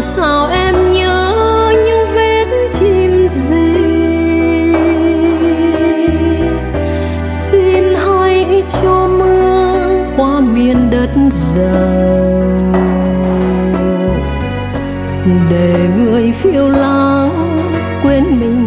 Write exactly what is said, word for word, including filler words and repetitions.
làm sao em nhớ những vết chim gì. Xin hãy cho mưa qua miền đất giàu, để người phiêu lãng quên mình